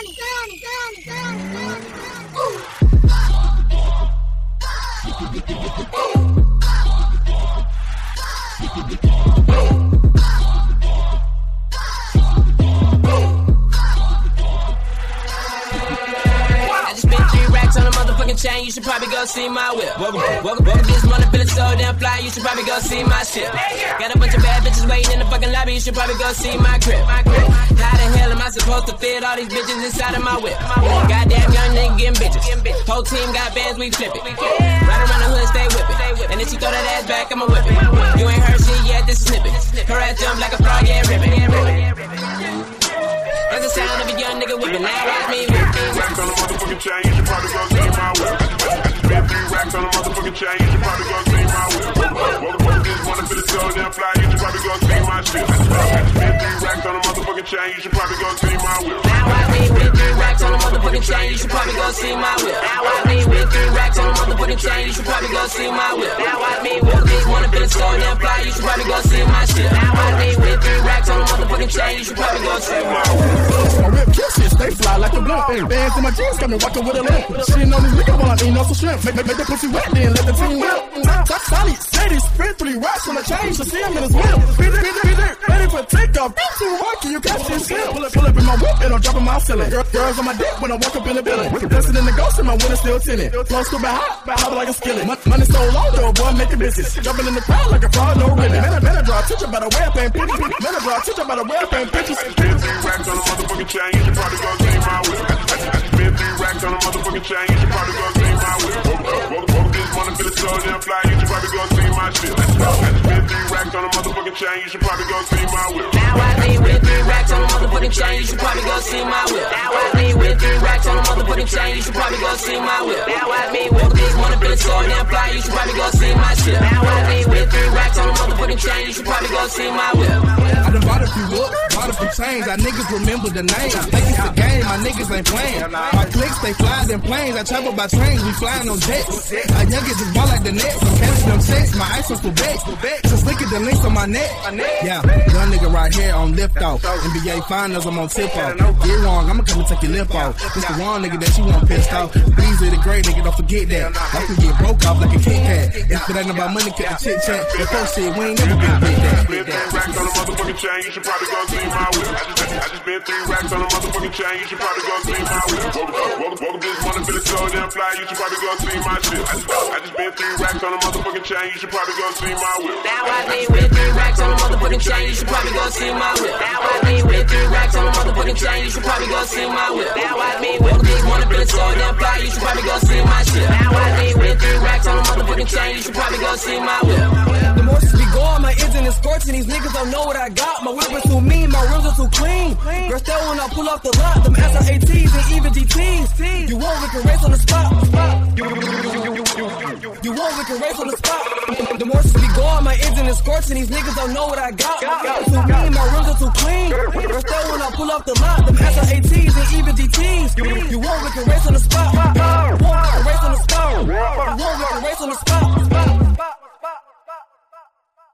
Chain, you should probably go see my whip. Welcome to this money, feeling so damn fly, you should probably go see my ship. Got a bunch of bad bitches waiting in the fucking lobby, you should probably go see my crib. How the hell am I supposed to fit all these bitches inside of my whip? Goddamn young nigga getting bitches. Whole team got bands, we flip it. Right around the hood, stay whipping. And if she throw that ass back, I'ma whip it. You ain't heard shit yet, this snippet. Her ass jump like a frog, yeah, ribbon. That's the sound of a young nigga whipping. Now watch me whip. Racks on the motherfucking chain, you should probably go see my whip. Spend 3 racks on the motherfucking chain, you should probably go see my whip. Welcome to this wanna feel it so damn fly, you should probably go see my shit. Spend 3 racks on the motherfucking chain, you should probably go see my whip. Now watch me with 3 racks on the motherfucking chain, you should probably go see my whip. Now watch me with 3 racks on the motherfucking chain, you should probably go see my whip. Now watch me with this wanna feel it so damn fly, you should probably go see my shit. Now watch me with 3 racks on the motherfucking chain, you should probably go see my whip. My whip kisses, they fly like a blimp. Bands in my jeans, got me walking with a limp. Shitting on this nigga while I eat on some shrimp. Make the pussy wet, then let the team whip. Solid, steady, spin 3 racks on the chain, so see him in his whip. Ready for takeoff, that's too rocky, you catch this shit. Pull up in my whip, and I'm dropping my ceiling. Girls on my dick when I walk up in the building. Dancing in the ghost, and my window still tinted. Flow stupid hot like a skillet. Money so long, though, boy, make a business. Jumping in the crowd like a fraud, no ribbon. Man, I draw attention by the way I paint pictures. Man, I draw attention by the way I paint pictures. Spend 3 racks on the motherfucking chain, you should probably go see my whip. Spend 3 racks on the motherfucking chain, you should probably go see my whip. Welcome this wanna feel it so damn fly, you should probably go see my shit. Spend 3 racks on the motherfucking chain, you should probably go see my whip. Now watch me with 3 racks on the motherfucking chain, you should probably go see my whip. Now watch me with 3 racks on the motherfucking chain, you should probably go see my whip. Now watch me with this wanna feel it so damn fly, you should probably go see my shit. Now watch me with 3 racks on the motherfucking chain, you should probably go see my whip. I done bought a few looks, bought a few chains, our niggas remember the name. Think it's a game, my niggas ain't playing. My clicks, they fly in planes, I travel by trains, we flying on jets. Our youngest just ball like the Nets, I'm catching them checks, my ice was for bets. Just look at the links on my neck. Yeah, young nigga right here on lift off. NBA finals, I'm on tip off. Get wrong, I'ma come and take your lip off. This the wrong nigga that you want pissed off. These are the great nigga, don't forget that. I can get broke off like a Kit Kat. If it ain't about money, cut the chit chat. The first shit, we ain't never been big that. Spend 3 racks on the motherfucking chain, you should probably go see my whip. I just spent 3 racks on the motherfucking chain, you should probably go see my whip. Welcome this wanna feel it so damn fly, you should probably go see my shit. I just spent 3 racks on the motherfucking chain, you should probably go see my whip. Now watch me with 3 racks on the motherfucking chain, you should probably go see my whip. Now watch me with 3 racks on the motherfucking chain, you should probably go see my whip. Now watch me with this wanna feel it so damn fly, you should probably go see my shit. Now watch me with 3 racks on the motherfucking chain, you should probably go see my whip. The more we go on, my engine is scorching. These niggas don't know what I got. My whip is too mean, my rims are too clean. Girl, still when I pull off the lot, them SR-ATs and even GTs. You want we can race on the spot. You want we can race on the spot. The more we go on, my engine is scorching. These niggas don't know what I got. My whip is too mean, my rims are too clean. Girl, still when I pull off the lot, them SR-ATs and even GTs. You want we can race on the spot. You want we can race on the spot. You want we can race on the spot.